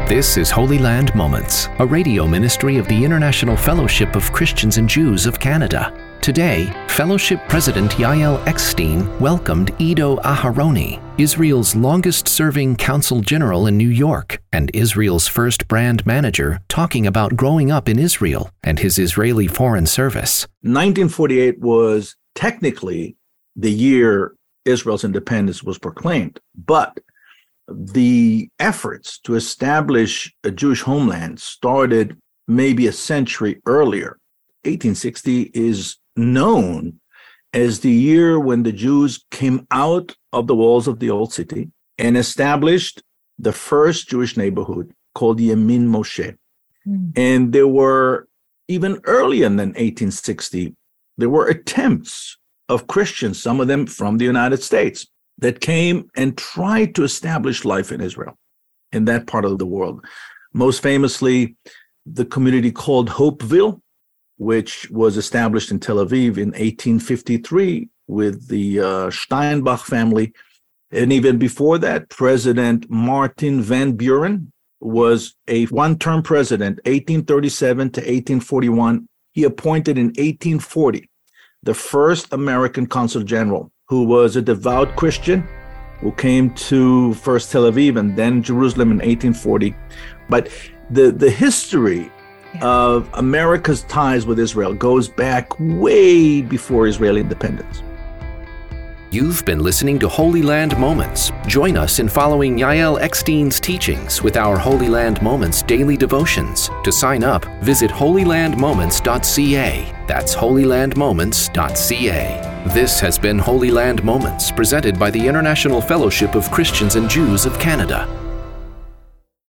This is Holy Land Moments, a radio ministry of the International Fellowship of Christians and Jews of Canada. Today, Fellowship President Yael Eckstein welcomed Ido Aharoni, Israel's longest-serving Consul General in New York and Israel's first brand manager, talking about growing up in Israel and his Israeli Foreign Service. 1948 was technically the year Israel's independence was proclaimed, but the efforts to establish a Jewish homeland started maybe a century earlier. 1860 is known as the year when the Jews came out of the walls of the old city and established the first Jewish neighborhood called Yemin Moshe. And there were, even earlier than 1860, there were attempts of Christians, some of them from the United States, that came and tried to establish life in Israel, in that part of the world. Most famously, the community called Hopeville, which was established in Tel Aviv in 1853 with the Steinbach family. And even before that, President Martin Van Buren was a one-term president, 1837 to 1841. He appointed in 1840 the first American Consul General, who was a devout Christian, who came to first Tel Aviv and then Jerusalem in 1840. But the history of America's ties with Israel goes back way before Israeli independence. You've been listening to Holy Land Moments. Join us in following Yael Eckstein's teachings with our Holy Land Moments daily devotions. To sign up, visit holylandmoments.ca. That's holylandmoments.ca. This has been Holy Land Moments, presented by the International Fellowship of Christians and Jews of Canada.